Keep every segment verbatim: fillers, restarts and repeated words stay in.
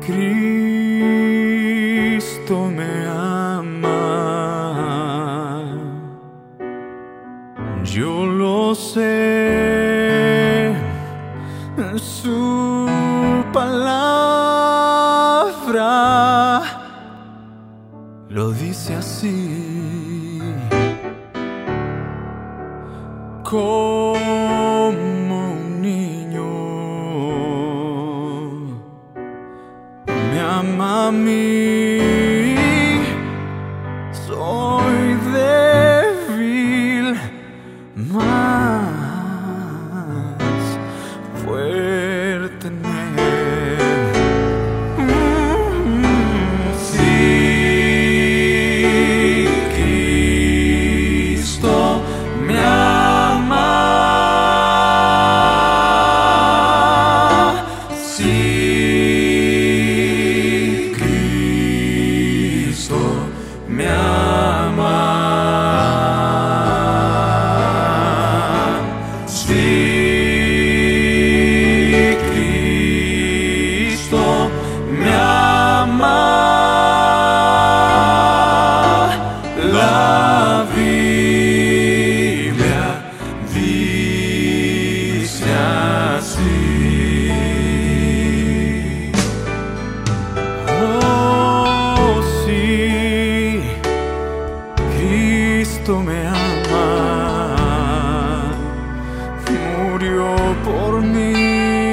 Cristo me ama, yo lo sé, su palabra lo dice así, como un niño me ama a mí, soy débil, más fuerte en él. Mm, sí, Cristo me ama, sí, Cristo me ama, sí, Cristo me ama. La Biblia dice así. Oh, sí, Cristo me ama, murió por mí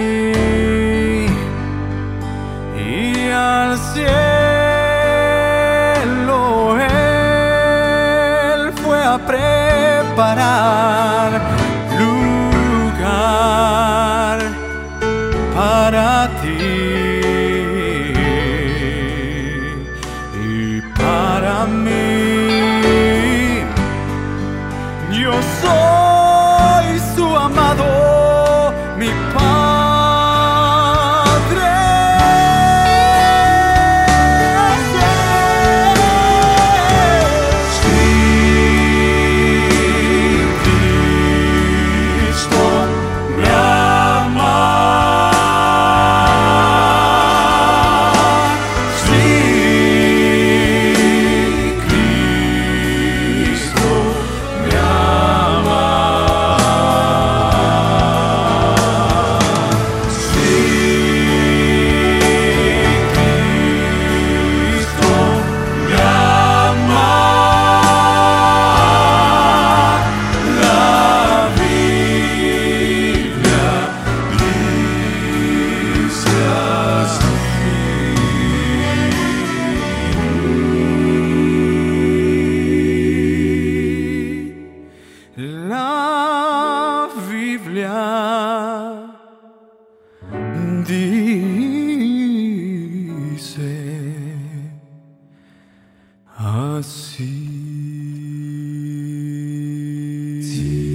y al cielo Él fue a preparar lugar para ti y para mí. Yo soy su amado, mi Padre. Sí, Cristo me ama. Sí, Cristo me ama. Sí, Cristo me ama. La Biblia dice así. La Biblia dice así.